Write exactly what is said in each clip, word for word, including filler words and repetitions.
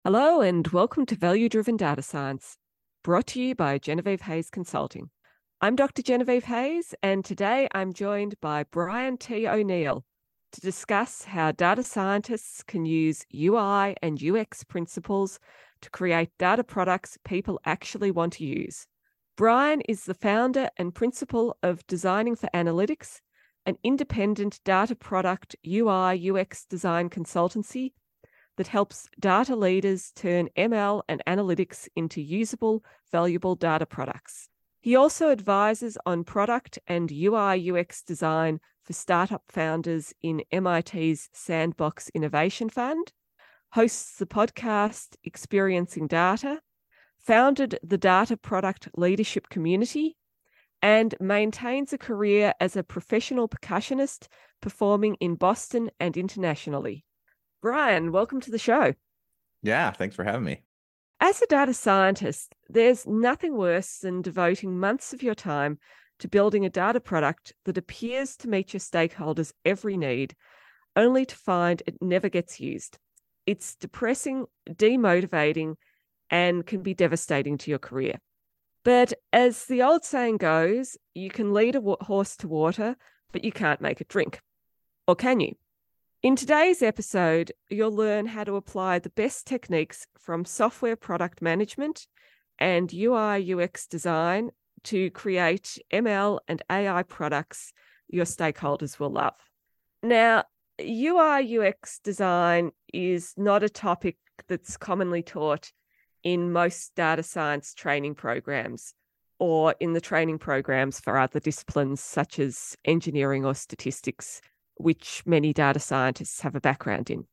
Hello and welcome to Value Driven Data Science, brought to you by Genevieve Hayes Consulting. I'm Doctor Genevieve Hayes, and today I'm joined by Brian T. O'Neill to discuss how data scientists can use U I and U X principles to create data products people actually want to use. Brian is the founder and principal of Designing for Analytics, an independent data product U I U X design consultancy that helps data leaders turn M L and analytics into usable, valuable data products. He also advises on product and U I U X design for startup founders in M I T's Sandbox Innovation Fund, hosts the podcast Experiencing Data, founded the Data Product Leadership Community, and maintains a career as a professional percussionist performing in Boston and internationally. Brian, welcome to the show. Yeah, thanks for having me. As a data scientist, there's nothing worse than devoting months of your time to building a data product that appears to meet your stakeholders' every need, only to find it never gets used. It's depressing, demotivating, and can be devastating to your career. But as the old saying goes, you can lead a horse to water, but you can't make it drink. Or can you? In today's episode, you'll learn how to apply the best techniques from software product management and U I U X design to create M L and A I products your stakeholders will love. Now, U I U X design is not a topic that's commonly taught in most data science training programs or in the training programs for other disciplines such as engineering or statistics, which many data scientists have a background in.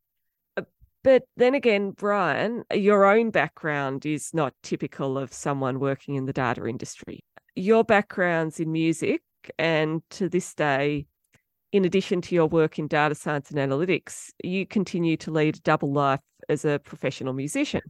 But then again, Brian, your own background is not typical of someone working in the data industry. Your background's in music, and to this day, in addition to your work in data science and analytics, you continue to lead a double life as a professional musician.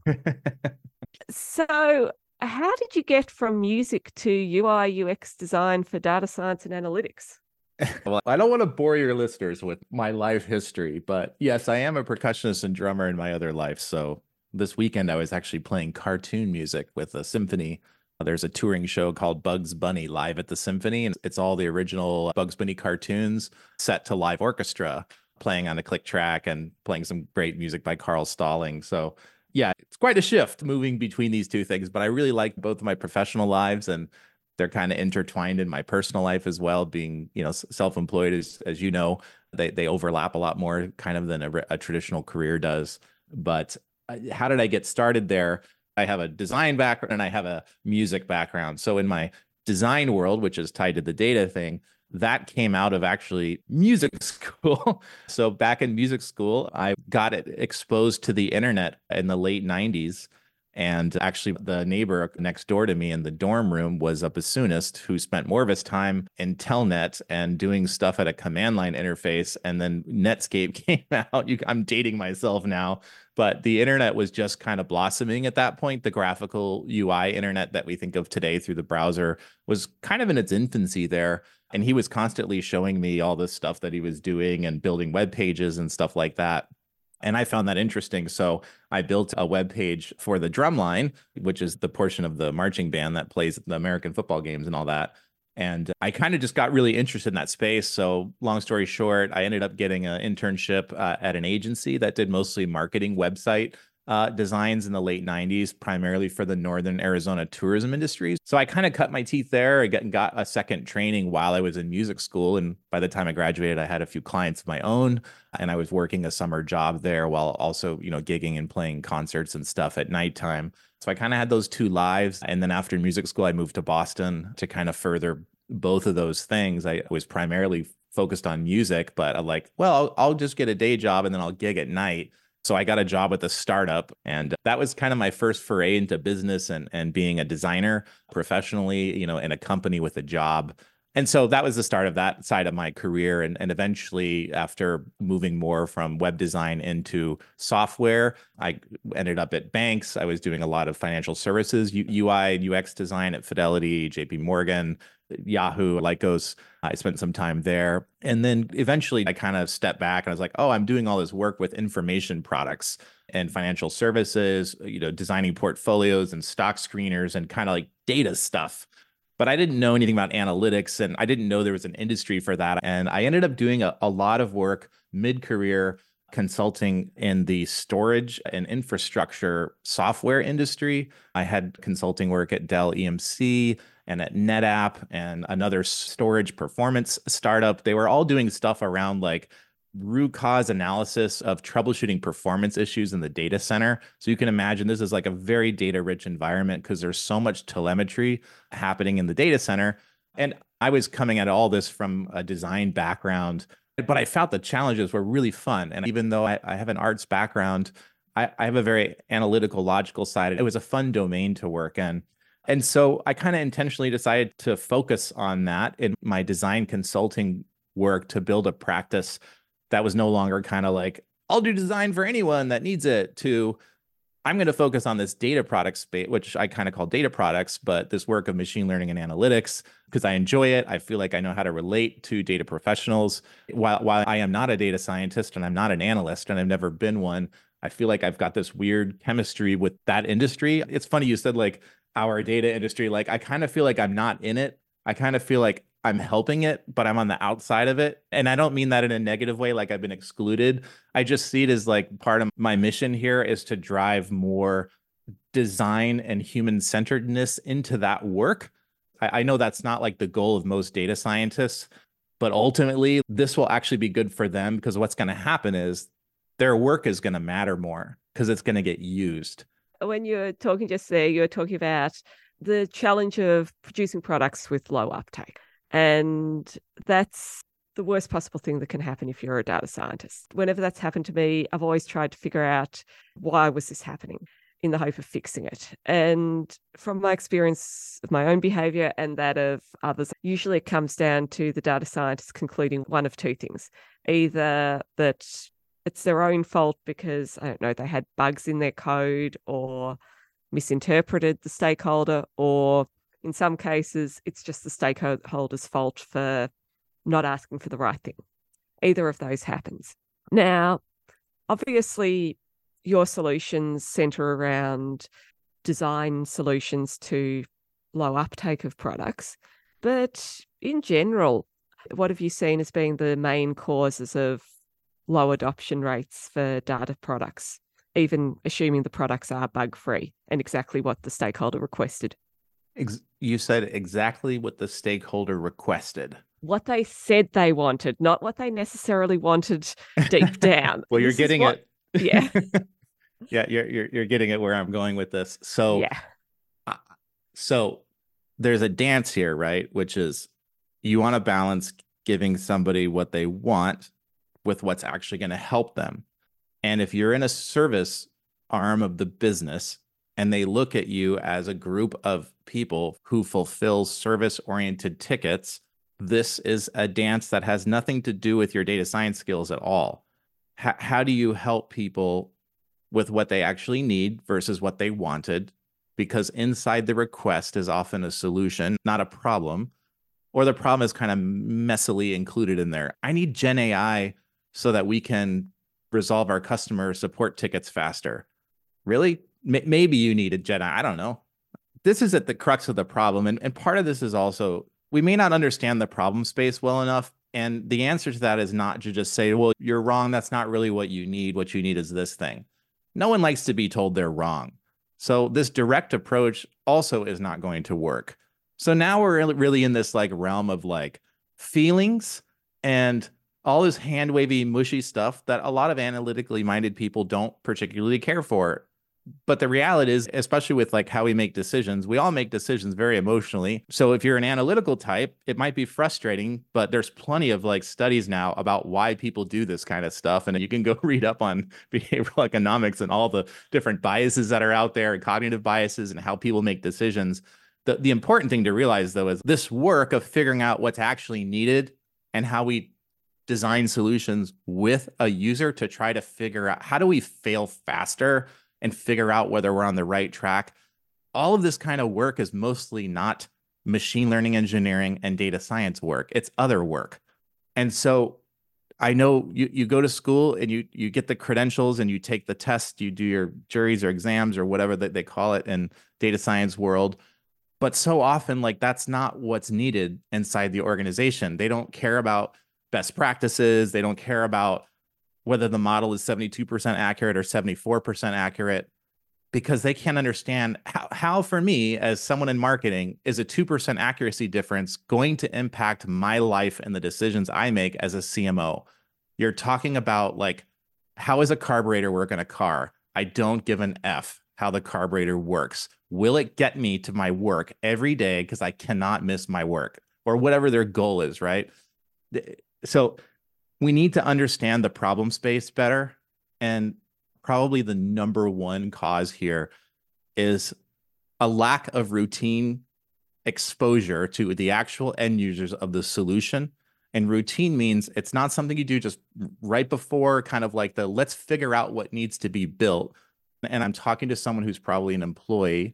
So how did you get from music to U I U X design for data science and analytics? Well, I don't want to bore your listeners with my life history, but yes, I am a percussionist and drummer in my other life. So this weekend, I was actually playing cartoon music with a symphony. There's a touring show called Bugs Bunny Live at the Symphony, and it's all the original Bugs Bunny cartoons set to live orchestra, playing on a click track and playing some great music by Carl Stalling. So yeah, it's quite a shift moving between these two things, but I really like both of my professional lives, and they're kind of intertwined in my personal life as well. Being, you know, self-employed, as, as you know, they, they overlap a lot more kind of than a, a traditional career does. But how did I get started there? I have a design background and I have a music background. So in my design world, which is tied to the data thing, that came out of actually music school. So back in music school, I got it exposed to the internet in the late nineties. And actually, the neighbor next door to me in the dorm room was a bassoonist who spent more of his time in Telnet and doing stuff at a command line interface. And then Netscape came out. You, I'm dating myself now, but the internet was just kind of blossoming at that point. The graphical U I internet that we think of today through the browser was kind of in its infancy there. And he was constantly showing me all this stuff that he was doing and building web pages and stuff like that. And I found that interesting. So I built a web page for the Drumline, which is the portion of the marching band that plays the American football games and all that. And I kind of just got really interested in that space. So long story short, I ended up getting an internship uh, at an agency that did mostly marketing website uh, designs in the late nineties, primarily for the Northern Arizona tourism industry. So I kind of cut my teeth there. I got, got a second training while I was in music school. And by the time I graduated, I had a few clients of my own, and I was working a summer job there while also, you know, gigging and playing concerts and stuff at nighttime. So I kind of had those two lives. And then after music school, I moved to Boston to kind of further both of those things. I was primarily focused on music, but I'm like, well, I'll, I'll just get a day job and then I'll gig at night. So I got a job with a startup, and that was kind of my first foray into business and, and being a designer professionally, you know, in a company with a job. And so that was the start of that side of my career. And, and eventually, after moving more from web design into software, I ended up at banks. I was doing a lot of financial services, U I and U X design at Fidelity, J P Morgan, Yahoo, Lycos. I spent some time there. And then eventually I kind of stepped back and I was like, oh, I'm doing all this work with information products. and financial services, you know, designing portfolios and stock screeners and kind of like data stuff. But I didn't know anything about analytics, and I didn't know there was an industry for that. And I ended up doing a, a lot of work mid-career consulting in the storage and infrastructure software industry. I had consulting work at Dell E M C and at NetApp and another storage performance startup. They were all doing stuff around like root cause analysis of troubleshooting performance issues in the data center. So you can imagine this is like a very data rich environment because there's so much telemetry happening in the data center. And I was coming at all this from a design background, but I felt the challenges were really fun. And even though I, I have an arts background, I, I have a very analytical, logical side. It was a fun domain to work in. And so I kind of intentionally decided to focus on that in my design consulting work to build a practice that was no longer kind of like, I'll do design for anyone that needs it, to I'm going to focus on this data product space, which I kind of call data products, but this work of machine learning and analytics, because I enjoy it. I feel like I know how to relate to data professionals. While, while I am not a data scientist and I'm not an analyst and I've never been one, I feel like I've got this weird chemistry with that industry. It's funny you said like our data industry, like I kind of feel like I'm not in it. I kind of feel like I'm helping it, but I'm on the outside of it. And I don't mean that in a negative way, like I've been excluded. I just see it as like part of my mission here is to drive more design and human centeredness into that work. I, I know that's not like the goal of most data scientists, but ultimately this will actually be good for them because what's going to happen is their work is going to matter more because it's going to get used. When you're talking just there, you're talking about the challenge of producing products with low uptake. And that's the worst possible thing that can happen if you're a data scientist. Whenever that's happened to me, I've always tried to figure out why was this happening in the hope of fixing it. And from my experience of my own behavior and that of others, usually it comes down to the data scientist concluding one of two things. Either that it's their own fault because, I don't know, they had bugs in their code or misinterpreted the stakeholder, or in some cases, it's just the stakeholder's fault for not asking for the right thing. Either of those happens. Now, obviously, your solutions center around design solutions to low uptake of products. But in general, what have you seen as being the main causes of low adoption rates for data products, even assuming the products are bug-free and exactly what the stakeholder requested? You said exactly what the stakeholder requested. What they said they wanted, not what they necessarily wanted deep down. Well, you're getting what, it. Yeah. yeah, you're, you're you're getting it where I'm going with this. So, yeah. Uh, so there's a dance here, right? Which is you want to balance giving somebody what they want with what's actually going to help them. And if you're in a service arm of the business, and they look at you as a group of people who fulfill service-oriented tickets, this is a dance that has nothing to do with your data science skills at all. H- how do you help people with what they actually need versus what they wanted? Because inside the request is often a solution, not a problem, or the problem is kind of messily included in there. I need Gen A I so that we can resolve our customer support tickets faster. Really? Maybe you need a Gen A I. I don't know. This is at the crux of the problem. And, and part of this is also, we may not understand the problem space well enough. And the answer to that is not to just say, well, you're wrong. That's not really what you need. What you need is this thing. No one likes to be told they're wrong. So this direct approach also is not going to work. So now we're really in this like realm of like feelings and all this hand wavy, mushy stuff that a lot of analytically minded people don't particularly care for. But the reality is, especially with like how we make decisions, we all make decisions very emotionally. So if you're an analytical type, it might be frustrating, but there's plenty of like studies now about why people do this kind of stuff. And you can go read up on behavioral economics and all the different biases that are out there and cognitive biases and how people make decisions. The, the important thing to realize, though, is this work of figuring out what's actually needed and how we design solutions with a user to try to figure out how do we fail faster and figure out whether we're on the right track. All of this kind of work is mostly not machine learning engineering and data science work. It's other work. And so I know you, you go to school and you you get the credentials and you take the test, you do your juries or exams or whatever that they call it in data science world. But so often, like that's not what's needed inside the organization. They don't care about best practices. They don't care about whether the model is seventy-two percent accurate or seventy-four percent accurate, because they can't understand how, how for me as someone in marketing is a two percent accuracy difference going to impact my life and the decisions I make as a C M O. You're talking about like, how does a carburetor work in a car? I don't give an F how the carburetor works. Will it get me to my work every day because I cannot miss my work, or whatever their goal is, right? So we need to understand the problem space better. And probably the number one cause here is a lack of routine exposure to the actual end users of the solution. And routine means it's not something you do just right before kind of like the let's figure out what needs to be built. And I'm talking to someone who's probably an employee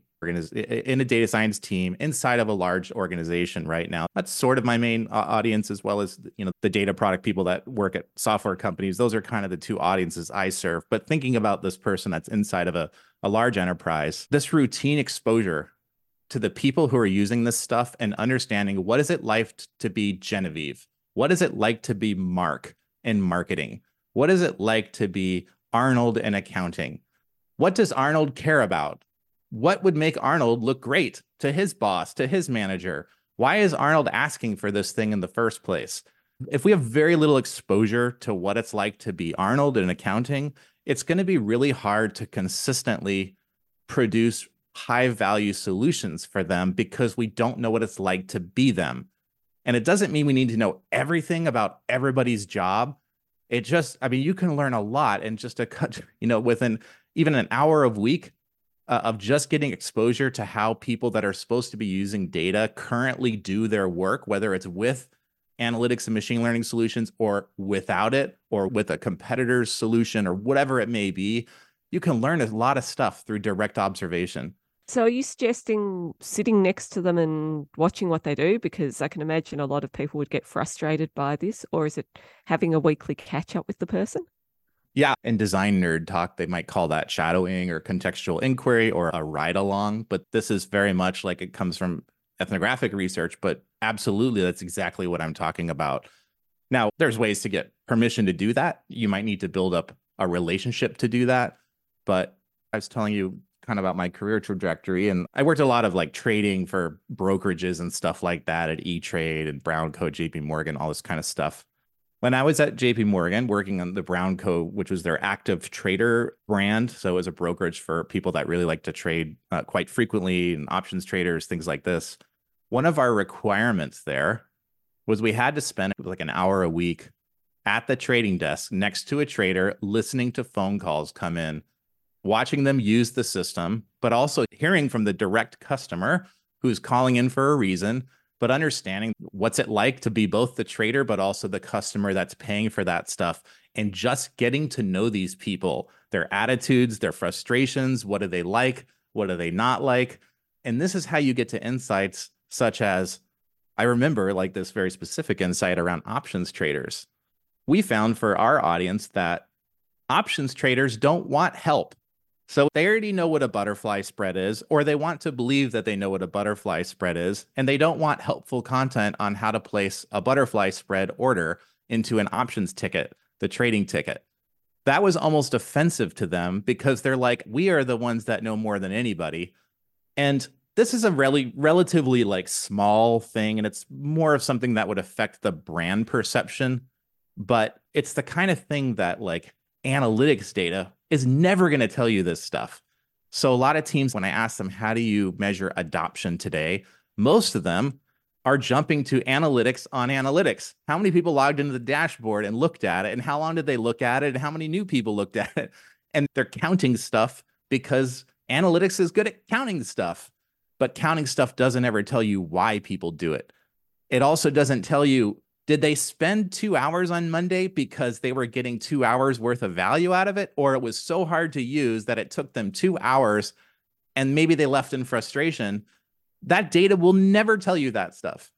in a data science team inside of a large organization right now. That's sort of my main audience, as well as, you know, the data product people that work at software companies. Those are kind of the two audiences I serve. But thinking about this person that's inside of a, a large enterprise, this routine exposure to the people who are using this stuff and understanding what is it like to be Genevieve? What is it like to be Mark in marketing? What is it like to be Arnold in accounting? What does Arnold care about? What would make Arnold look great to his boss, to his manager? Why is Arnold asking for this thing in the first place? If we have very little exposure to what it's like to be Arnold in accounting, it's going to be really hard to consistently produce high value solutions for them because we don't know what it's like to be them. And it doesn't mean we need to know everything about everybody's job. It just, I mean, you can learn a lot in just a, you know, within even an hour of week uh, of just getting exposure to how people that are supposed to be using data currently do their work, whether it's with analytics and machine learning solutions or without it, or with a competitor's solution or whatever it may be. You can learn a lot of stuff through direct observation. So are you suggesting sitting next to them and watching what they do? Because I can imagine a lot of people would get frustrated by this. Or is it having a weekly catch up with the person? Yeah. In design nerd talk, they might call that shadowing or contextual inquiry or a ride along. But this is very much like it comes from ethnographic research. But absolutely, that's exactly what I'm talking about. Now, there's ways to get permission to do that. You might need to build up a relationship to do that. But I was telling you kind of about my career trajectory, and I worked a lot of like trading for brokerages and stuff like that at E-Trade and Brownco, J P Morgan, all this kind of stuff. When I was at J P Morgan working on the Brownco, which was their active trader brand, so it was a brokerage for people that really like to trade uh, quite frequently, and options traders, things like this. One of our requirements there was we had to spend like an hour a week at the trading desk next to a trader, listening to phone calls come in, watching them use the system, but also hearing from the direct customer who's calling in for a reason, but understanding what's it like to be both the trader, but also the customer that's paying for that stuff, and just getting to know these people, their attitudes, their frustrations, what do they like, what do they not like? And this is how you get to insights such as, I remember like this very specific insight around options traders. We found for our audience that options traders don't want help. So they already know what a butterfly spread is, or they want to believe that they know what a butterfly spread is, and they don't want helpful content on how to place a butterfly spread order into an options ticket, the trading ticket. That was almost offensive to them because they're like, we are the ones that know more than anybody. And this is a really relatively like small thing, and it's more of something that would affect the brand perception, but it's the kind of thing that like analytics data is never going to tell you this stuff. So a lot of teams, when I ask them, how do you measure adoption today? Most of them are jumping to analytics on analytics. How many people logged into the dashboard and looked at it? And how long did they look at it? And how many new people looked at it? And they're counting stuff because analytics is good at counting stuff. But counting stuff doesn't ever tell you why people do it. It also doesn't tell you, did they spend two hours on Monday because they were getting two hours worth of value out of it? Or it was so hard to use that it took them two hours and maybe they left in frustration? That data will never tell you that stuff.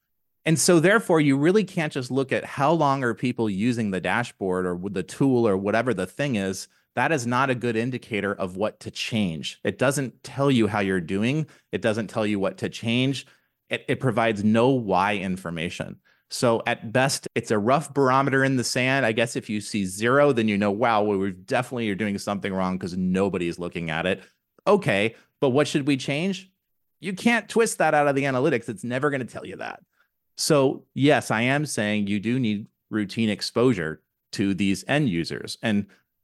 And so therefore, you really can't just look at how long are people using the dashboard or the tool or whatever the thing is. That is not a good indicator of what to change. It doesn't tell you how you're doing. It doesn't tell you what to change. It, it provides no why information. So at best, it's a rough barometer in the sand. I guess if you see zero, then you know, wow, well, we're definitely you're doing something wrong because nobody's looking at it. Okay, but what should we change? You can't twist that out of the analytics. It's never going to tell you that. So yes, I am saying you do need routine exposure to these end users. And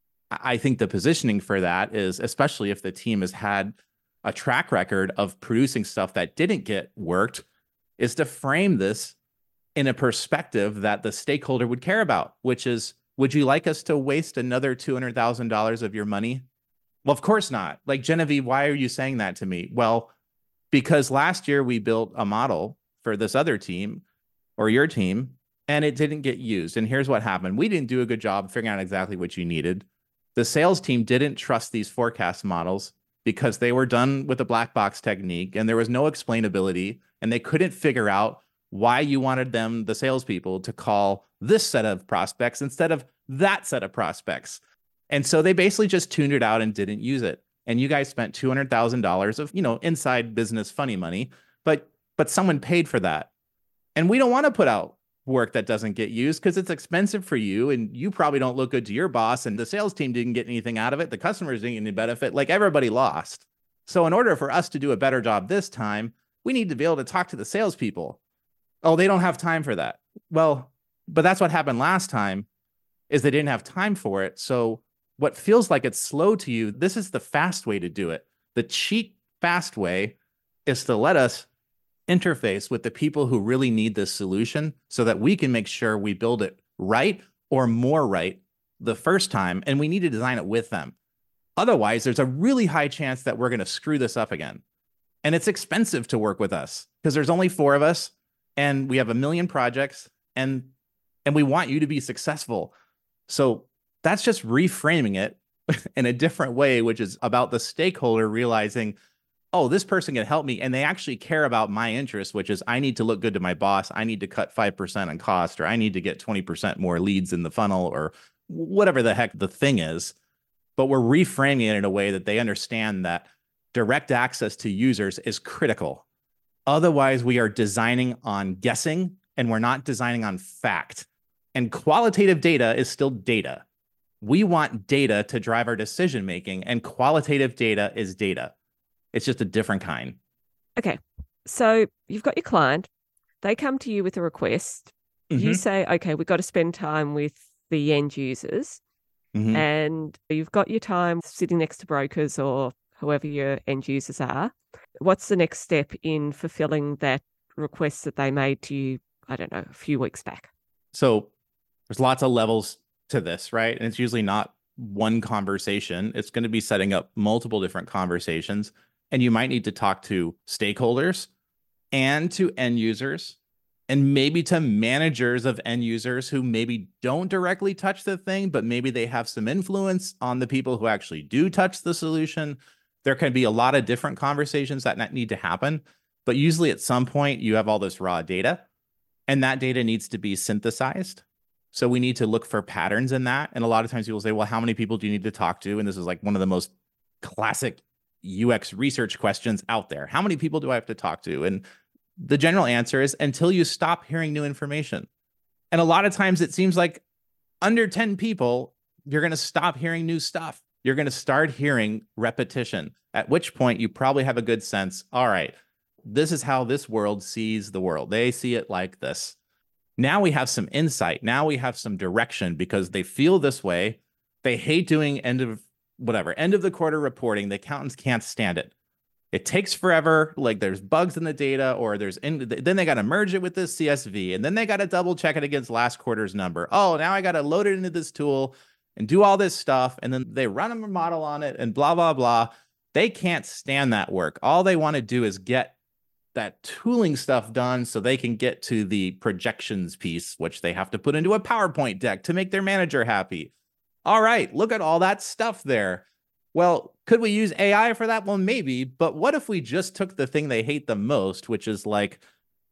I think the positioning for that is, especially if the team has had a track record of producing stuff that didn't get worked, is to frame this in a perspective that the stakeholder would care about, which is, would you like us to waste another two hundred thousand dollars of your money? Well, of course not. Like, Genevieve, why are you saying that to me? Well, because last year we built a model for this other team or your team, and it didn't get used. And here's what happened. We didn't do a good job figuring out exactly what you needed. The sales team didn't trust these forecast models because they were done with a black box technique and there was no explainability, and they couldn't figure out why you wanted them, the salespeople, to call this set of prospects instead of that set of prospects. And so they basically just tuned it out and didn't use it. And you guys spent two hundred thousand dollars of, you know, inside business funny money, but but someone paid for that. And we don't want to put out work that doesn't get used because it's expensive for you, and you probably don't look good to your boss, and the sales team didn't get anything out of it. The customers didn't get any benefit. Like, everybody lost. So in order for us to do a better job this time, we need to be able to talk to the salespeople. Oh, they don't have time for that. Well, but that's what happened last time, is they didn't have time for it. So what feels like it's slow to you, this is the fast way to do it. The cheap, fast way is to let us interface with the people who really need this solution so that we can make sure we build it right or more right the first time, and we need to design it with them. Otherwise, there's a really high chance that we're going to screw this up again. And it's expensive to work with us because there's only four of us and we have a million projects, and and we want you to be successful. So that's just reframing it in a different way, which is about the stakeholder realizing, oh, this person can help me, and they actually care about my interests, which is I need to look good to my boss. I need to cut five percent on cost, or I need to get twenty percent more leads in the funnel, or whatever the heck the thing is. But we're reframing it in a way that they understand that direct access to users is critical. Otherwise, we are designing on guessing, and we're not designing on fact. And qualitative data is still data. We want data to drive our decision-making, and qualitative data is data. It's just a different kind. Okay. So you've got your client. They come to you with a request. Mm-hmm. You say, okay, we've got to spend time with the end users. Mm-hmm. And you've got your time sitting next to brokers or whoever your end users are. What's the next step in fulfilling that request that they made to you, I don't know, a few weeks back? So there's lots of levels to this, right? And it's usually not one conversation. It's going to be setting up multiple different conversations. And you might need to talk to stakeholders and to end users, and maybe to managers of end users who maybe don't directly touch the thing, but maybe they have some influence on the people who actually do touch the solution. There can be a lot of different conversations that need to happen, but usually at some point you have all this raw data, and that data needs to be synthesized. So we need to look for patterns in that. And a lot of times people say, well, how many people do you need to talk to? And this is like one of the most classic U X research questions out there. How many people do I have to talk to? And the general answer is until you stop hearing new information. And a lot of times it seems like under ten people, you're going to stop hearing new stuff. You're going to start hearing repetition, at which point you probably have a good sense. All right, this is how this world sees the world. They see it like this. Now we have some insight. Now we have some direction because they feel this way. They hate doing end of whatever, end of the quarter reporting. The accountants can't stand it. It takes forever. Like there's bugs in the data, or there's in, then they got to merge it with this C S V, and then they got to double check it against last quarter's number. Oh, now I got to load it into this tool and do all this stuff. And then they run a model on it and blah, blah, blah. They can't stand that work. All they want to do is get that tooling stuff done so they can get to the projections piece, which they have to put into a PowerPoint deck to make their manager happy. All right, look at all that stuff there. Well, could we use A I for that? Well, maybe, but what if we just took the thing they hate the most, which is like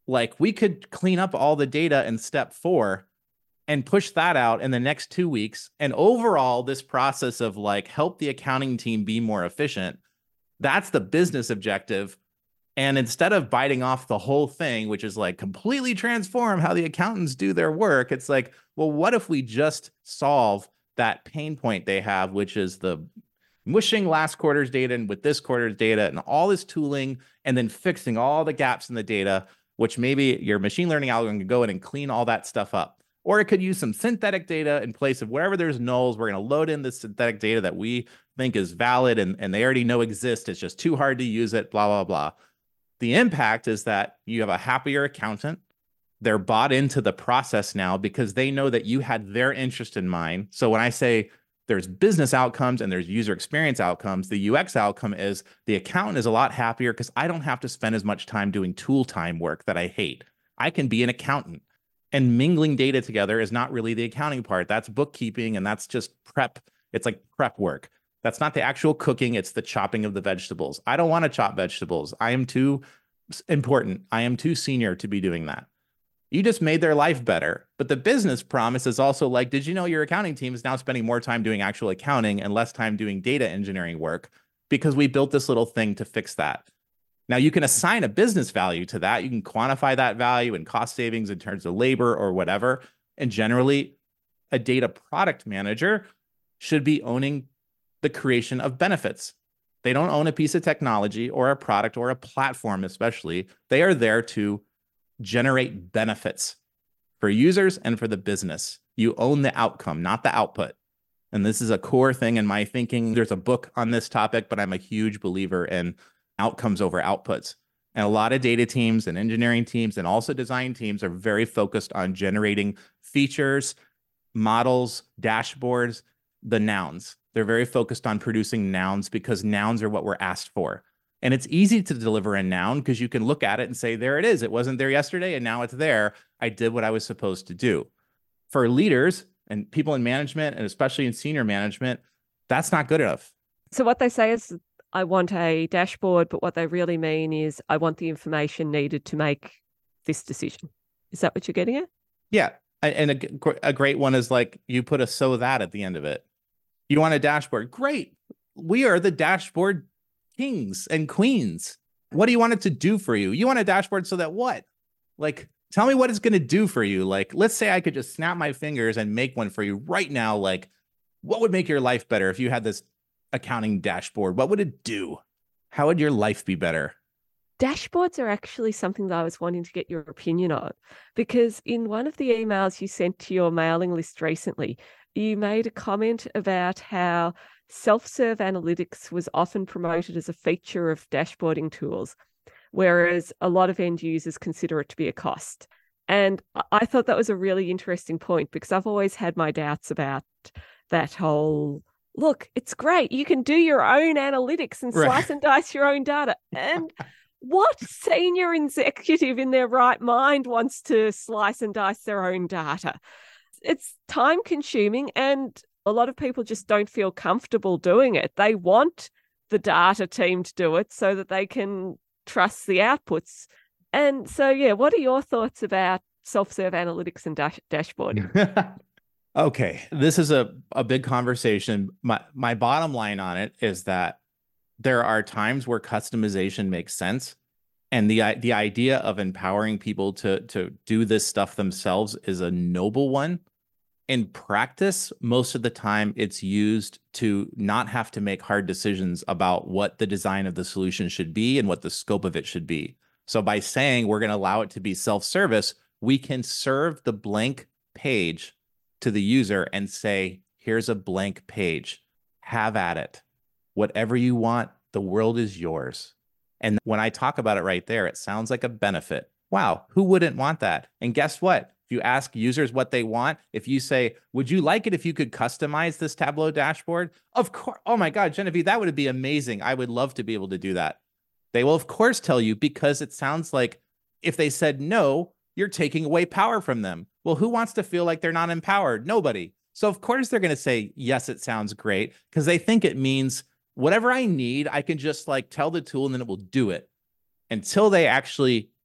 Like we could clean up all the data in step four and push that out in the next two weeks. And overall, this process of like help the accounting team be more efficient, that's the business objective. And instead of biting off the whole thing, which is like completely transform how the accountants do their work, it's like, well, what if we just solve that pain point they have, which is the mushing last quarter's data and with this quarter's data and all this tooling, and then fixing all the gaps in the data, which maybe your machine learning algorithm can go in and clean all that stuff up. Or it could use some synthetic data in place of wherever there's nulls. We're going to load in the synthetic data that we think is valid and, and they already know exists. It's just too hard to use it, blah, blah, blah. The impact is that you have a happier accountant. They're bought into the process now because they know that you had their interest in mind. So when I say there's business outcomes and there's user experience outcomes, the U X outcome is the accountant is a lot happier because I don't have to spend as much time doing tool time work that I hate. I can be an accountant. And mingling data together is not really the accounting part. That's bookkeeping and that's just prep. It's like prep work. That's not the actual cooking. It's the chopping of the vegetables. I don't want to chop vegetables. I am too important. I am too senior to be doing that. You just made their life better. But the business promise is also like, did you know your accounting team is now spending more time doing actual accounting and less time doing data engineering work because we built this little thing to fix that. Now you can assign a business value to that. You can quantify that value and cost savings in terms of labor or whatever. And generally, a data product manager should be owning the creation of benefits. They don't own a piece of technology or a product or a platform, especially. They are there to generate benefits for users and for the business. You own the outcome, not the output. And this is a core thing in my thinking. There's a book on this topic, but I'm a huge believer in outcomes over outputs. And a lot of data teams and engineering teams and also design teams are very focused on generating features, models, dashboards, the nouns. They're very focused on producing nouns because nouns are what we're asked for. And it's easy to deliver a noun because you can look at it and say, there it is. It wasn't there yesterday and now it's there. I did what I was supposed to do. For leaders and people in management, and especially in senior management, that's not good enough. So what they say is, I want a dashboard, but what they really mean is I want the information needed to make this decision. Is that what you're getting at? Yeah. And a, a great one is like you put a so that at the end of it. You want a dashboard? Great. We are the dashboard kings and queens. What do you want it to do for you? You want a dashboard so that what? Like, tell me what it's going to do for you. Like, let's say I could just snap my fingers and make one for you right now. Like, what would make your life better if you had this accounting dashboard? What would it do? How would your life be better? Dashboards are actually something that I was wanting to get your opinion on, because in one of the emails you sent to your mailing list recently, you made a comment about how self-serve analytics was often promoted as a feature of dashboarding tools, whereas a lot of end users consider it to be a cost. And I thought that was a really interesting point, because I've always had my doubts about that whole, look, it's great. You can do your own analytics and slice right. and dice your own data. And what senior executive in their right mind wants to slice and dice their own data? It's time consuming, and a lot of people just don't feel comfortable doing it. They want the data team to do it so that they can trust the outputs. And so, yeah, what are your thoughts about self-serve analytics and dash- dashboarding? Okay, this is a, a big conversation. My, my bottom line on it is that there are times where customization makes sense. And the, the idea of empowering people to, to do this stuff themselves is a noble one. In practice, most of the time it's used to not have to make hard decisions about what the design of the solution should be and what the scope of it should be. So by saying we're going to allow it to be self-service, we can serve the blank page to the user and say, here's a blank page. Have at it. Whatever you want, the world is yours. And when I talk about it right there, it sounds like a benefit. Wow, who wouldn't want that? And guess what? If you ask users what they want, if you say, would you like it if you could customize this Tableau dashboard? Of course. Oh my God, Genevieve, that would be amazing. I would love to be able to do that. They will, of course, tell you, because it sounds like if they said no, you're taking away power from them. Well, who wants to feel like they're not empowered? Nobody. So of course they're going to say, yes, it sounds great, because they think it means whatever I need, I can just like tell the tool and then it will do it. Until they actually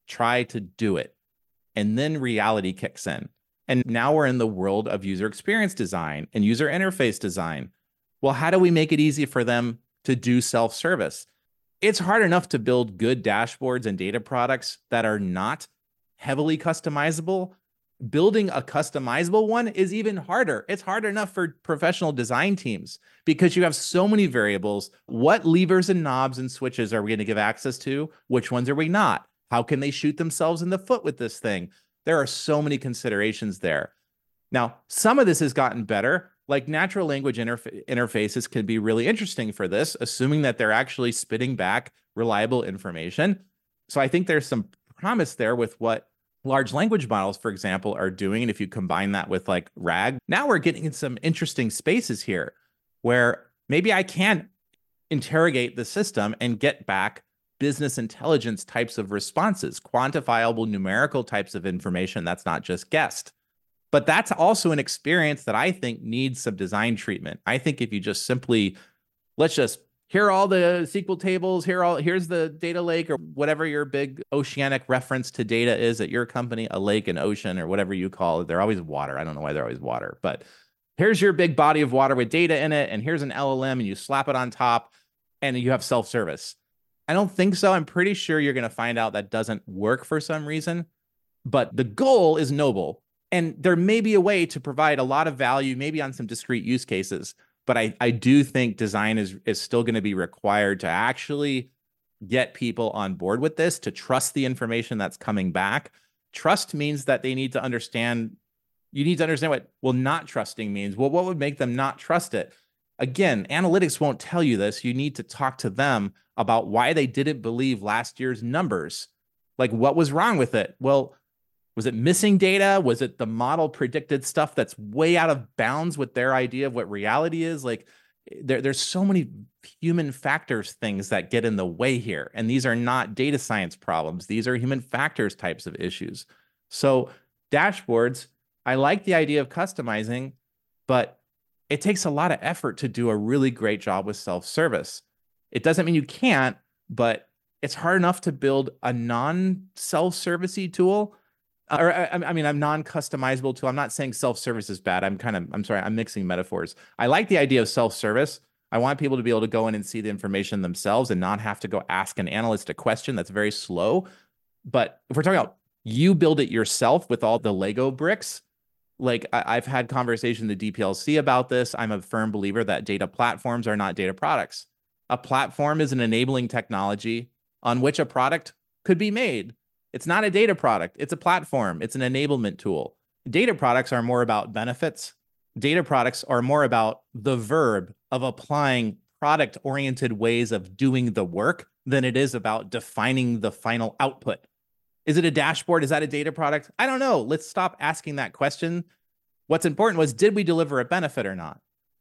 try to do it. And then reality kicks in. And now we're in the world of user experience design and user interface design. Well, how do we make it easy for them to do self-service? It's hard enough to build good dashboards and data products that are not heavily customizable. Building a customizable one is even harder. It's hard enough for professional design teams because you have so many variables. What levers and knobs and switches are we going to give access to? Which ones are we not? How can they shoot themselves in the foot with this thing? There are so many considerations there. Now, some of this has gotten better. Like natural language interfa- interfaces can be really interesting for this, assuming that they're actually spitting back reliable information. So I think there's some promise there with what large language models, for example, are doing. And if you combine that with like RAG, now we're getting in some interesting spaces here where maybe I can interrogate the system and get back business intelligence types of responses, quantifiable numerical types of information that's not just guessed. But that's also an experience that I think needs some design treatment. I think if you just simply, let's just, here are all the S Q L tables, here all, here's the data lake, or whatever your big oceanic reference to data is at your company, a lake, an ocean, or whatever you call it. They're always water. I don't know why they're always water, but here's your big body of water with data in it, and here's an L L M, and you slap it on top, and you have self-service. I don't think so. I'm pretty sure you're going to find out that doesn't work for some reason, but the goal is noble. And there may be a way to provide a lot of value, maybe on some discrete use cases, but I, I do think design is, is still going to be required to actually get people on board with this, to trust the information that's coming back. Trust means that they need to understand, you need to understand what, well, not trusting means. Well, what would make them not trust it? Again, analytics won't tell you this. You need to talk to them about why they didn't believe last year's numbers. Like, what was wrong with it? Well, was it missing data? Was it the model predicted stuff that's way out of bounds with their idea of what reality is? Like, there, there's so many human factors things that get in the way here. And these are not data science problems. These are human factors types of issues. So dashboards, I like the idea of customizing, but it takes a lot of effort to do a really great job with self-service. It doesn't mean you can't, but it's hard enough to build a non-self-servicey tool. Or I, I mean, I'm non-customizable tool. I'm not saying self-service is bad. I'm kind of, I'm sorry, I'm mixing metaphors. I like the idea of self-service. I want people to be able to go in and see the information themselves and not have to go ask an analyst a question. That's very slow. But if we're talking about you build it yourself with all the Lego bricks, like I, I've had conversation with the D P L C about this. I'm a firm believer that data platforms are not data products. A platform is an enabling technology on which a product could be made. It's not a data product. It's a platform. It's an enablement tool. Data products are more about benefits. Data products are more about the verb of applying product-oriented ways of doing the work than it is about defining the final output. Is it a dashboard? Is that a data product? I don't know. Let's stop asking that question. What's important was, did we deliver a benefit or not?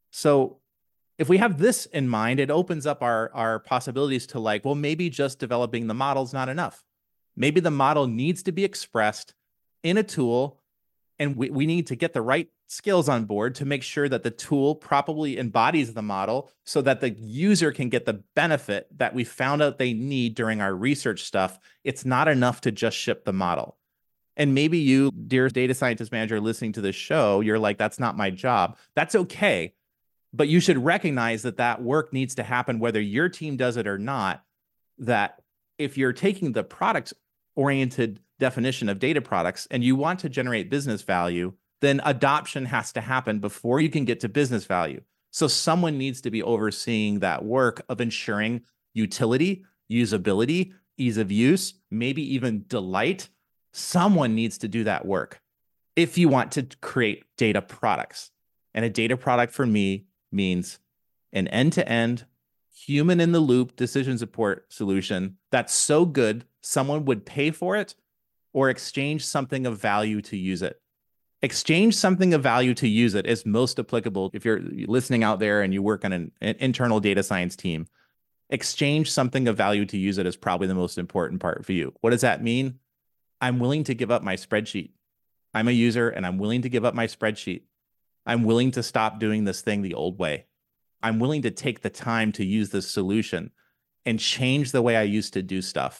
So if we have this in mind, it opens up our, our possibilities to like, well, maybe just developing the model is not enough. Maybe the model needs to be expressed in a tool, and we, we need to get the right skills on board to make sure that the tool properly embodies the model so that the user can get the benefit that we found out they need during our research stuff. It's not enough to just ship the model. And maybe you, dear data scientist manager listening to this show, you're like, that's not my job. That's okay. But you should recognize that that work needs to happen whether your team does it or not, that if you're taking the product-oriented definition of data products and you want to generate business value, then adoption has to happen before you can get to business value. So someone needs to be overseeing that work of ensuring utility, usability, ease of use, maybe even delight. Someone needs to do that work if you want to create data products. And a data product for me means an end-to-end, human-in-the-loop decision support solution that's so good someone would pay for it or exchange something of value to use it. Exchange something of value to use it is most applicable if you're listening out there and you work on an, an internal data science team. Exchange something of value to use it is probably the most important part for you. What does that mean? I'm willing to give up my spreadsheet. I'm a user and I'm willing to give up my spreadsheet. I'm willing to stop doing this thing the old way. I'm willing to take the time to use this solution and change the way I used to do stuff.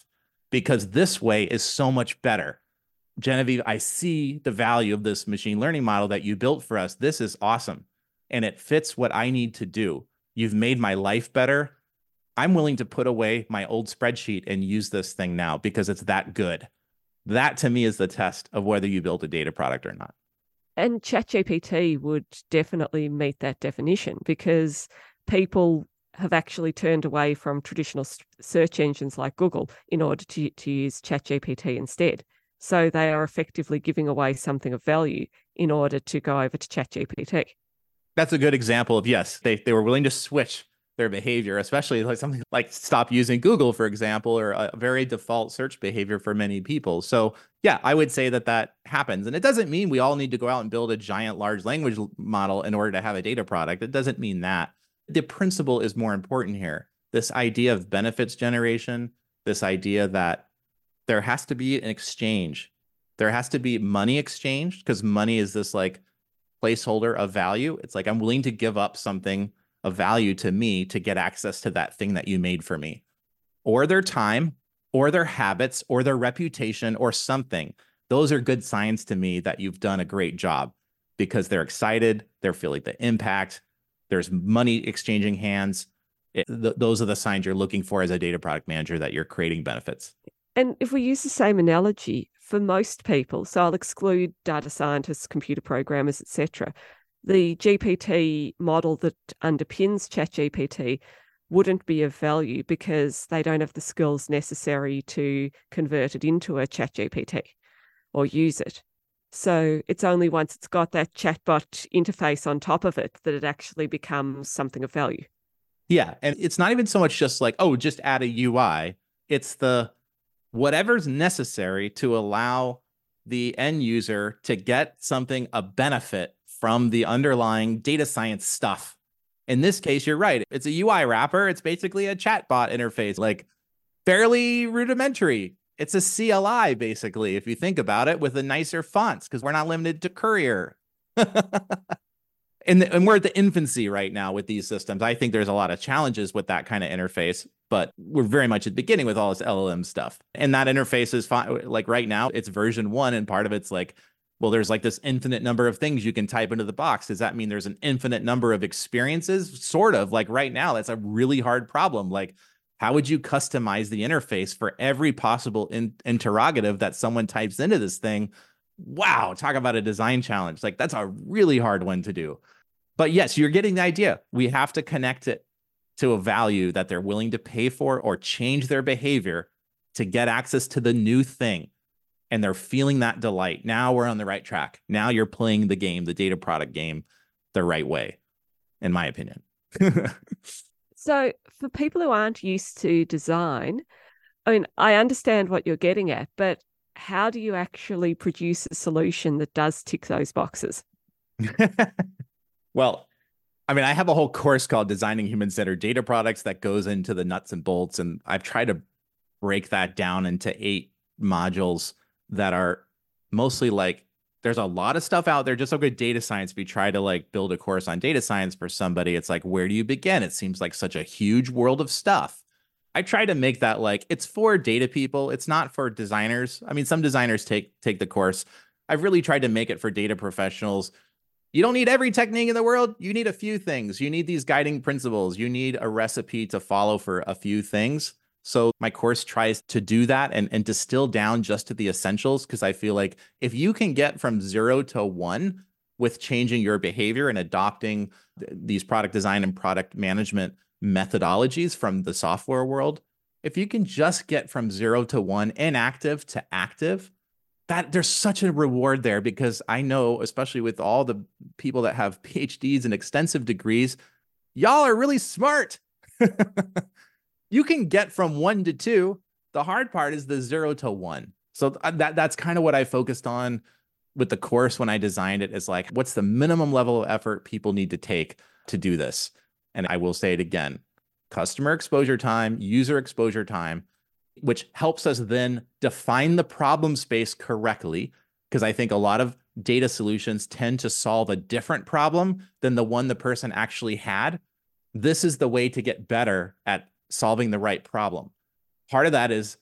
because this way is so much better. Genevieve, I see the value of this machine learning model that you built for us. This is awesome. And it fits what I need to do. You've made my life better. I'm willing to put away my old spreadsheet and use this thing now because it's that good. That to me is the test of whether you built a data product or not. And ChatGPT would definitely meet that definition because people have actually turned away from traditional search engines like Google in order to, to use ChatGPT instead. So they are effectively giving away something of value in order to go over to ChatGPT. That's a good example of, yes, they, they were willing to switch their behavior, especially like something like stop using Google, for example, or a very default search behavior for many people. So yeah, I would say that that happens. And it doesn't mean we all need to go out and build a giant large language model in order to have a data product. It doesn't mean that. The principle is more important here. This idea of benefits generation, this idea that there has to be an exchange. There has to be money exchanged because money is this like placeholder of value. It's like I'm willing to give up something of value to me to get access to that thing that you made for me, or their time, or their habits, or their reputation, or something. Those are good signs to me that you've done a great job because they're excited, they're feeling the impact, there's money exchanging hands. It, th those are the signs you're looking for as a data product manager that you're creating benefits. And if we use the same analogy for most people, so I'll exclude data scientists, computer programmers, et cetera, the G P T model that underpins ChatGPT wouldn't be of value because they don't have the skills necessary to convert it into a ChatGPT or use it. So it's only once it's got that chatbot interface on top of it that it actually becomes something of value. Yeah, and it's not even so much just like, oh, just add a U I. It's the whatever's necessary to allow the end user to get something, a benefit from the underlying data science stuff. In this case, you're right. It's a U I wrapper. It's basically a chatbot interface, like fairly rudimentary. It's a C L I, basically, if you think about it, with the nicer fonts, because we're not limited to Courier. and, the, and we're at the infancy right now with these systems. I think there's a lot of challenges with that kind of interface, but we're very much at the beginning with all this L L M stuff. And that interface is fine. Like right now, it's version one, and part of it's like, well, there's like this infinite number of things you can type into the box. Does that mean there's an infinite number of experiences? Sort of. Like right now, that's a really hard problem. Like, how would you customize the interface for every possible in interrogative that someone types into this thing? Wow, talk about a design challenge. Like, that's a really hard one to do. But yes, you're getting the idea. We have to connect it to a value that they're willing to pay for or change their behavior to get access to the new thing. And they're feeling that delight. Now we're on the right track. Now you're playing the game, the data product game, the right way, in my opinion. So for people who aren't used to design, I mean, I understand what you're getting at, but how do you actually produce a solution that does tick those boxes? Well, I mean, I have a whole course called Designing Human-Centered Data Products that goes into the nuts and bolts, and I've tried to break that down into eight modules that are mostly like, there's a lot of stuff out there. Just like with data science, if you try to like build a course on data science for somebody, it's like, where do you begin? It seems like such a huge world of stuff. I try to make that like, it's for data people. It's not for designers. I mean, some designers take, take the course. I've really tried to make it for data professionals. You don't need every technique in the world. You need a few things. You need these guiding principles. You need a recipe to follow for a few things. So my course tries to do that and, and distill down just to the essentials, because I feel like if you can get from zero to one with changing your behavior and adopting th these product design and product management methodologies from the software world, if you can just get from zero to one, inactive to active, that there's such a reward there, because I know, especially with all the people that have P H Ds and extensive degrees, y'all are really smart. You can get from one to two. The hard part is the zero to one. So that that's kind of what I focused on with the course when I designed it, is like, what's the minimum level of effort people need to take to do this? And I will say it again, customer exposure time, user exposure time, which helps us then define the problem space correctly. Because I think a lot of data solutions tend to solve a different problem than the one the person actually had. This is the way to get better at solving the right problem. Part of that is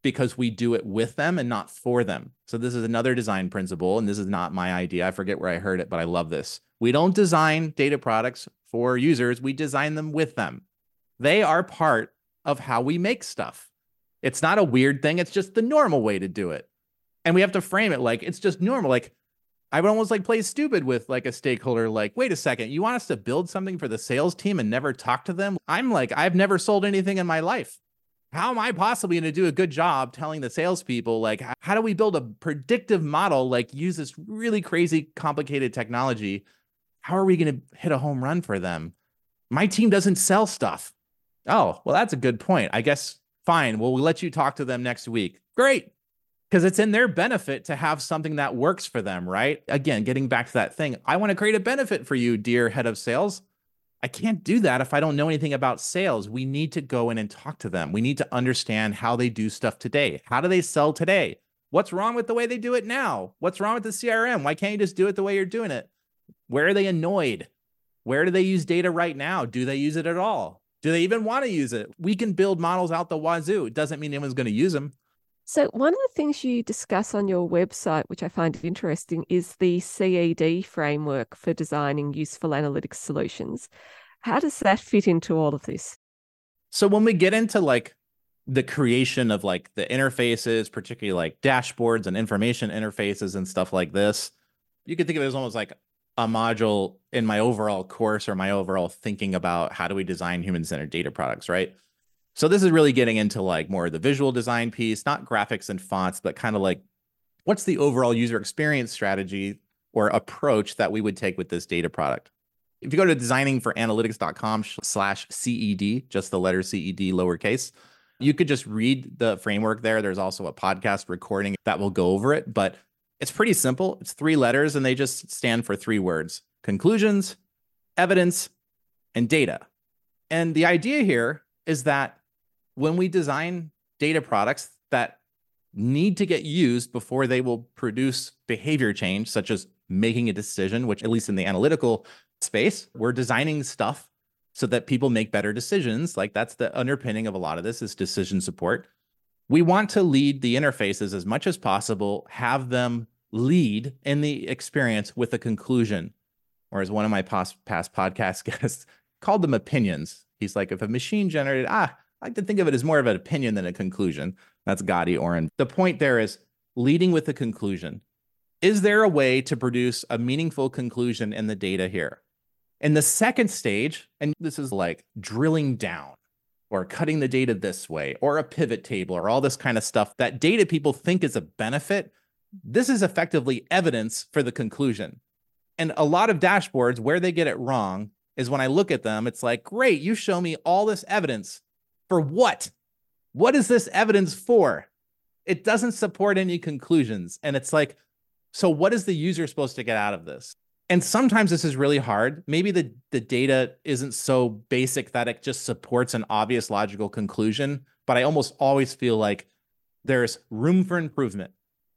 because we do it with them and not for them. So this is another design principle, and this is not my idea. I forget where I heard it, but I love this. We don't design data products for users. We design them with them. They are part of how we make stuff. It's not a weird thing. It's just the normal way to do it. And we have to frame it like it's just normal. Like I would almost like play stupid with like a stakeholder, like, wait a second, you want us to build something for the sales team and never talk to them? I'm like, I've never sold anything in my life. How am I possibly going to do a good job telling the salespeople, like, how do we build a predictive model, like use this really crazy, complicated technology? How are we going to hit a home run for them? My team doesn't sell stuff. Oh, well, that's a good point. I guess, fine. Well, we'll let you talk to them next week. Great. Because it's in their benefit to have something that works for them, right? Again, getting back to that thing, I want to create a benefit for you, dear head of sales. I can't do that if I don't know anything about sales. We need to go in and talk to them. We need to understand how they do stuff today. How do they sell today? What's wrong with the way they do it now? What's wrong with the C R M? Why can't you just do it the way you're doing it? Where are they annoyed? Where do they use data right now? Do they use it at all? Do they even want to use it? We can build models out the wazoo. It doesn't mean anyone's going to use them. So one of the things you discuss on your website, which I find interesting, is the C E D framework for designing useful analytics solutions. How does that fit into all of this? So when we get into like the creation of like the interfaces, particularly like dashboards and information interfaces and stuff like this, you could think of it as almost like a module in my overall course or my overall thinking about how do we design human-centered data products, right? So this is really getting into like more of the visual design piece, not graphics and fonts, but kind of like what's the overall user experience strategy or approach that we would take with this data product. If you go to designing for analytics dot com slash C E D, just the letter C E D lowercase, you could just read the framework there. There's also a podcast recording that will go over it, but it's pretty simple. It's three letters and they just stand for three words: conclusions, evidence, and data. And the idea here is that when we design data products that need to get used before they will produce behavior change, such as making a decision, which at least in the analytical space, we're designing stuff so that people make better decisions. Like that's the underpinning of a lot of this is decision support. We want to lead the interfaces as much as possible, have them lead in the experience with a conclusion. Or as one of my past, past podcast guests called them opinions. He's like, if a machine generated, ah, I like to think of it as more of an opinion than a conclusion. That's Gadi Oren. The point there is leading with a conclusion. Is there a way to produce a meaningful conclusion in the data here? In the second stage, and this is like drilling down or cutting the data this way or a pivot table or all this kind of stuff that data people think is a benefit. This is effectively evidence for the conclusion. And a lot of dashboards where they get it wrong is when I look at them, it's like, great, you show me all this evidence. For what? What is this evidence for? It doesn't support any conclusions. And it's like, so what is the user supposed to get out of this? And sometimes this is really hard. Maybe the, the data isn't so basic that it just supports an obvious logical conclusion, but I almost always feel like there's room for improvement.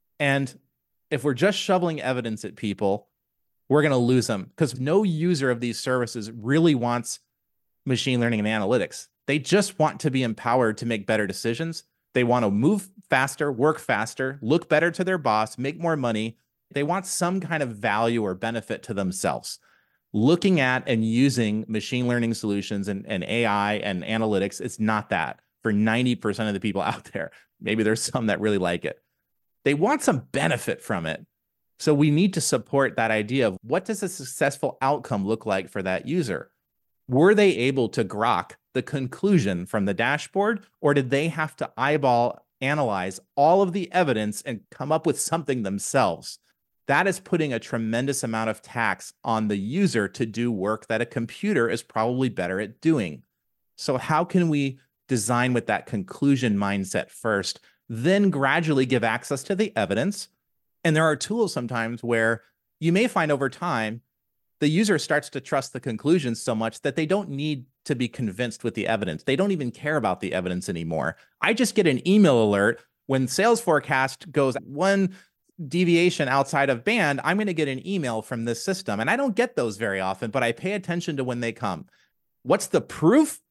And if we're just shoveling evidence at people, we're going to lose them because no user of these services really wants machine learning and analytics. They just want to be empowered to make better decisions. They want to move faster, work faster, look better to their boss, make more money. They want some kind of value or benefit to themselves. Looking at and using machine learning solutions and, and A I and analytics, it's not that for ninety percent of the people out there. Maybe there's some that really like it. They want some benefit from it. So we need to support that idea of what does a successful outcome look like for that user? Were they able to grok the conclusion from the dashboard, or did they have to eyeball, analyze all of the evidence and come up with something themselves? That is putting a tremendous amount of tax on the user to do work that a computer is probably better at doing. So how can we design with that conclusion mindset first, then gradually give access to the evidence? And there are tools sometimes where you may find over time, the user starts to trust the conclusions so much that they don't need to be convinced with the evidence. They don't even care about the evidence anymore. I just get an email alert when sales forecast goes one deviation outside of band, I'm going to get an email from this system. And I don't get those very often, but I pay attention to when they come. What's the proof?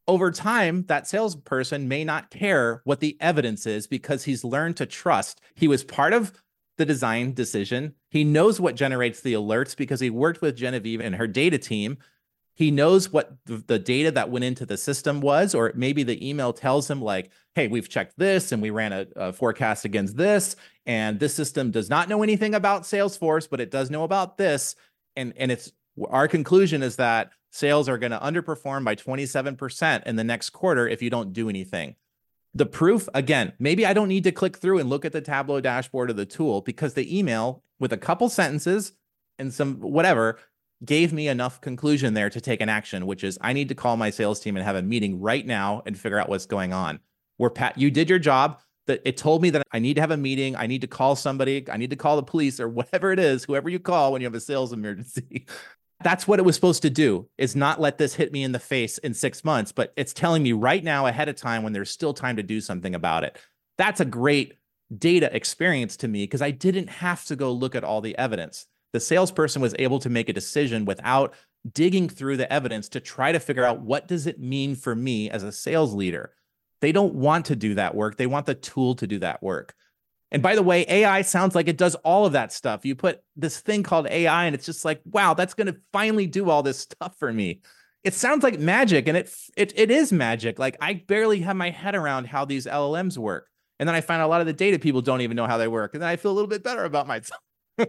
over time, that salesperson may not care what the evidence is because he's learned to trust. He was part of the design decision. He knows what generates the alerts because he worked with Genevieve and her data team. He knows what the, the data that went into the system was, or maybe the email tells him like, hey, we've checked this and we ran a, a forecast against this, and this system does not know anything about Salesforce, but it does know about this. And, and it's our conclusion is that sales are going to underperform by twenty-seven percent in the next quarter if you don't do anything. The proof, again, maybe I don't need to click through and look at the Tableau dashboard of the tool because the email with a couple sentences and some whatever gave me enough conclusion there to take an action, which is I need to call my sales team and have a meeting right now and figure out what's going on. Where Pat, you did your job. That it told me that I need to have a meeting. I need to call somebody. I need to call the police or whatever it is, whoever you call when you have a sales emergency. That's what it was supposed to do, is not let this hit me in the face in six months, but it's telling me right now ahead of time when there's still time to do something about it. That's a great data experience to me because I didn't have to go look at all the evidence. The salesperson was able to make a decision without digging through the evidence to try to figure out what does it mean for me as a sales leader. They don't want to do that work. They want the tool to do that work. And by the way, A I sounds like it does all of that stuff. You put this thing called A I and it's just like, wow, that's going to finally do all this stuff for me. It sounds like magic, and it, it it is magic. Like I barely have my head around how these L L Ms work. And then I find a lot of the data people don't even know how they work. And then I feel a little bit better about myself.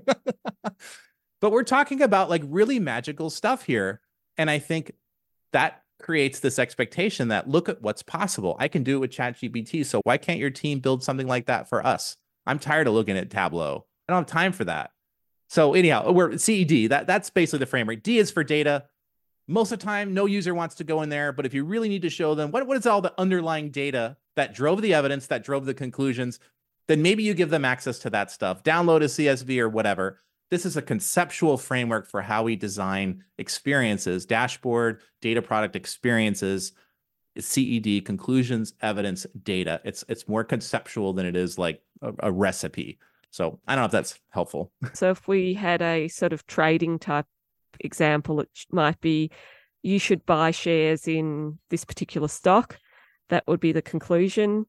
But we're talking about like really magical stuff here. And I think that creates this expectation that look at what's possible. I can do it with ChatGPT. So why can't your team build something like that for us? I'm tired of looking at Tableau. I don't have time for that. So anyhow, we're C E D. That, that's basically the framework. D is for data. Most of the time, no user wants to go in there. But if you really need to show them what, what is all the underlying data that drove the evidence, that drove the conclusions, then maybe you give them access to that stuff. Download a C S V or whatever. This is a conceptual framework for how we design experiences, dashboard, data product experiences, C E D, conclusions, evidence, data. It's it's more conceptual than it is like a, a recipe. So I don't know if that's helpful. So if we had a sort of trading type example, it might be you should buy shares in this particular stock. That would be the conclusion.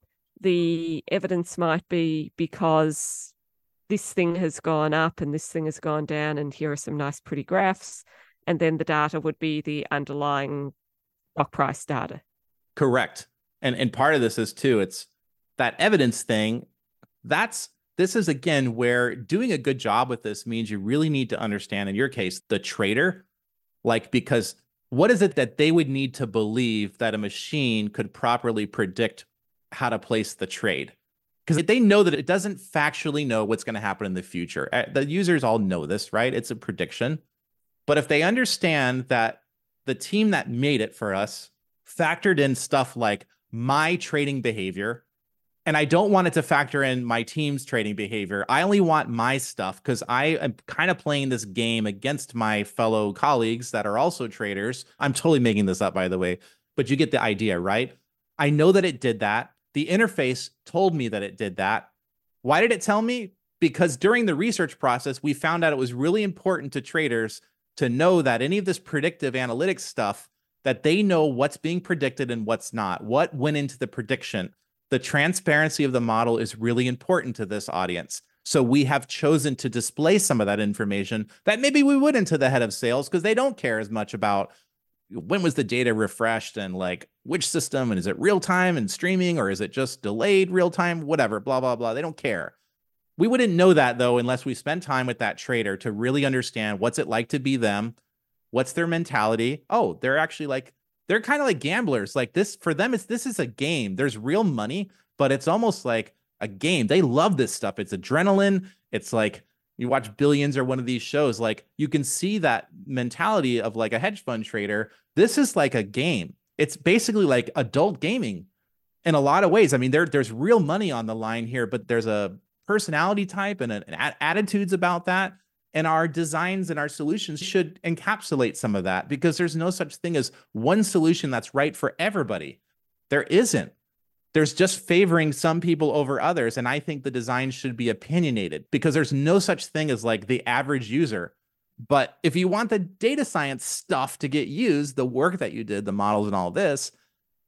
The evidence might be because this thing has gone up and this thing has gone down, and here are some nice pretty graphs. And then the data would be the underlying stock price data. Correct. And and part of this is too, it's that evidence thing. That's this is again where doing a good job with this means you really need to understand, in your case, the trader. Like, because what is it that they would need to believe that a machine could properly predict how to place the trade? Because they know that it doesn't factually know what's going to happen in the future. The users all know this, right? It's a prediction. But if they understand that the team that made it for us factored in stuff like my trading behavior, and I don't want it to factor in my team's trading behavior. I only want my stuff because I am kind of playing this game against my fellow colleagues that are also traders. I'm totally making this up, by the way, but you get the idea, right? I know that it did that. The interface told me that it did that. Why did it tell me? Because during the research process, we found out it was really important to traders to know that any of this predictive analytics stuff, that they know what's being predicted and what's not, what went into the prediction. The transparency of the model is really important to this audience. So we have chosen to display some of that information that maybe we wouldn't to the head of sales because they don't care as much about when was the data refreshed and like which system, and is it real time and streaming, or is it just delayed real time, whatever, blah, blah, blah. They don't care. We wouldn't know that though, unless we spent time with that trader to really understand what's it like to be them. What's their mentality? Oh, they're actually like, they're kind of like gamblers. Like this, for them, it's this is a game. There's real money, but it's almost like a game. They love this stuff. It's adrenaline. It's like you watch Billions or one of these shows, like you can see that mentality of like a hedge fund trader. This is like a game. It's basically like adult gaming in a lot of ways. I mean, there, there's real money on the line here, but there's a personality type and an, an attitudes about that. And our designs and our solutions should encapsulate some of that, because there's no such thing as one solution that's right for everybody. There isn't. There's just favoring some people over others. And I think the design should be opinionated, because there's no such thing as like the average user. But if you want the data science stuff to get used, the work that you did, the models and all this,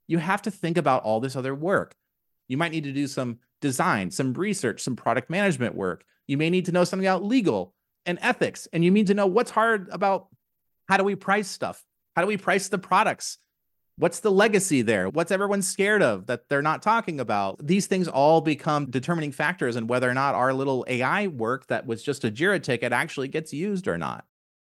you have to think about all this other work. You might need to do some design, some research, some product management work. You may need to know something about legal and ethics. And you need to know what's hard about how do we price stuff? How do we price the products? What's the legacy there? What's everyone scared of that they're not talking about? These things all become determining factors in whether or not our little A I work that was just a Jira ticket actually gets used or not.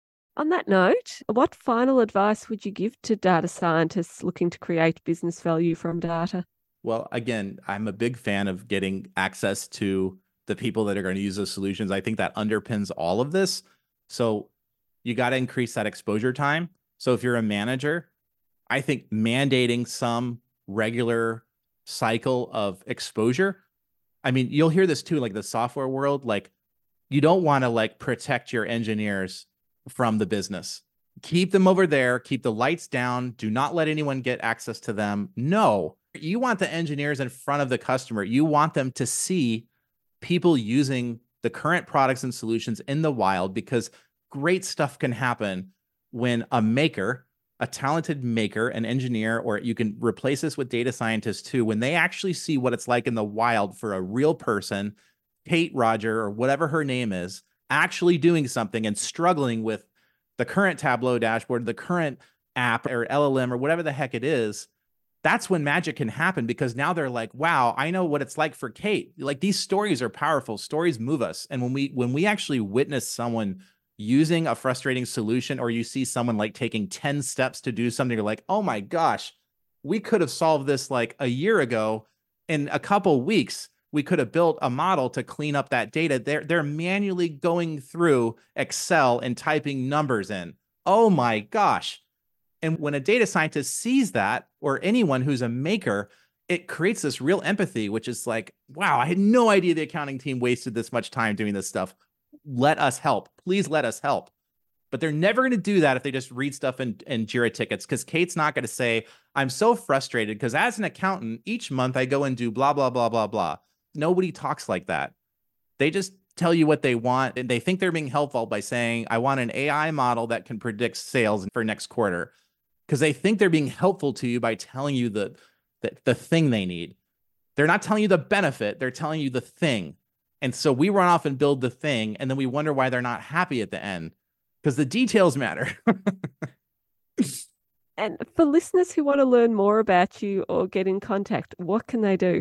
On that note, what final advice would you give to data scientists looking to create business value from data? Well, again, I'm a big fan of getting access to the people that are going to use those solutions. I think that underpins all of this. So you got to increase that exposure time. So if you're a manager, I think mandating some regular cycle of exposure. I mean, you'll hear this too, like the software world, like you don't want to like protect your engineers from the business. Keep them over there, keep the lights down. Do not let anyone get access to them. No, you want the engineers in front of the customer. You want them to see people using the current products and solutions in the wild, because great stuff can happen when a maker, a talented maker, an engineer, or you can replace this with data scientists too, when they actually see what it's like in the wild for a real person, Kate Roger, or whatever her name is, actually doing something and struggling with the current Tableau dashboard, the current app or L L M or whatever the heck it is, that's when magic can happen, because now they're like, wow, I know what it's like for Kate. Like these stories are powerful. Stories move us. And when we when we actually witness someone using a frustrating solution, or you see someone like taking ten steps to do something, you're like, oh my gosh, we could have solved this like a year ago. In a couple weeks, we could have built a model to clean up that data. They're, they're manually going through Excel and typing numbers in. Oh my gosh. And when a data scientist sees that, or anyone who's a maker, it creates this real empathy, which is like, wow, I had no idea the accounting team wasted this much time doing this stuff. Let us help. Please let us help. But they're never going to do that if they just read stuff in, in Jira tickets, because Kate's not going to say, I'm so frustrated because as an accountant, each month I go and do blah, blah, blah, blah, blah. Nobody talks like that. They just tell you what they want, and they think they're being helpful by saying, I want an A I model that can predict sales for next quarter, because they think they're being helpful to you by telling you the, the, the thing they need. They're not telling you the benefit. They're telling you the thing. And so we run off and build the thing, and then we wonder why they're not happy at the end, because the details matter. And for listeners who want to learn more about you or get in contact, what can they do?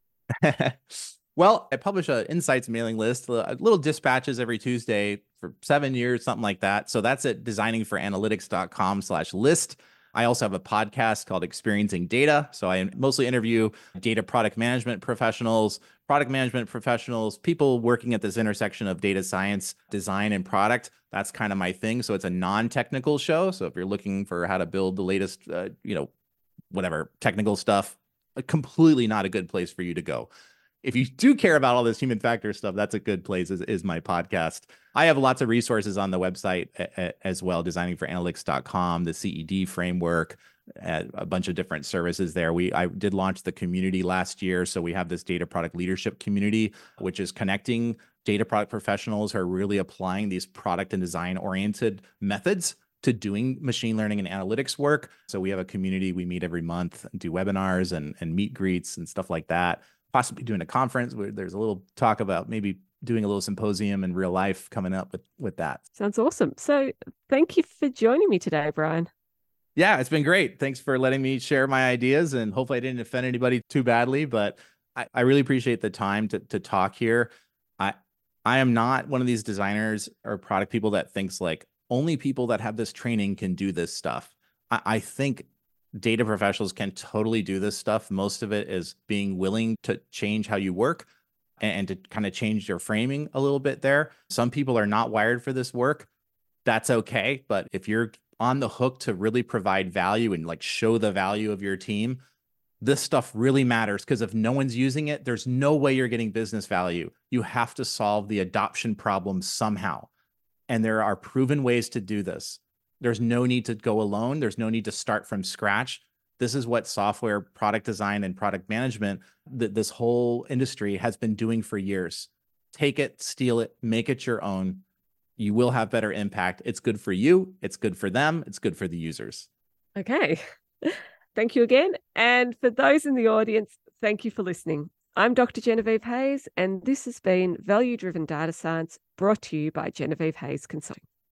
Well, I publish an insights mailing list, little dispatches every Tuesday for seven years, something like that. So that's at designing for analytics dot com slash list. I also have a podcast called Experiencing Data. So I mostly interview data product management professionals, product management professionals, people working at this intersection of data science, design, and product. That's kind of my thing. So it's a non-technical show. So if you're looking for how to build the latest, uh, you know, whatever technical stuff, completely not a good place for you to go. If you do care about all this human factor stuff, that's a good place, is, is my podcast. I have lots of resources on the website a, a, as well, designing for analytics dot com, the C E D framework, a, a bunch of different services there. We I did launch the community last year. So we have this data product leadership community, which is connecting data product professionals who are really applying these product and design oriented methods to doing machine learning and analytics work. So we have a community. We meet every month and do webinars and, and meet greets and stuff like that. Possibly doing a conference where there's a little talk about maybe doing a little symposium in real life coming up with, with that. Sounds awesome. So thank you for joining me today, Brian. Yeah, it's been great. Thanks for letting me share my ideas, and hopefully I didn't offend anybody too badly, but I, I really appreciate the time to, to talk here. I, I am not one of these designers or product people that thinks like only people that have this training can do this stuff. I, I think data professionals can totally do this stuff. Most of it is being willing to change how you work and, and to kind of change your framing a little bit there. Some people are not wired for this work. That's okay. But if you're on the hook to really provide value and like show the value of your team, this stuff really matters, because if no one's using it, there's no way you're getting business value. You have to solve the adoption problem somehow. And there are proven ways to do this. There's no need to go alone. There's no need to start from scratch. This is what software product design and product management, that this whole industry has been doing for years. Take it, steal it, make it your own. You will have better impact. It's good for you. It's good for them. It's good for the users. Okay. Thank you again. And for those in the audience, thank you for listening. I'm Doctor Genevieve Hayes, and this has been Value Driven Data Science brought to you by Genevieve Hayes Consulting.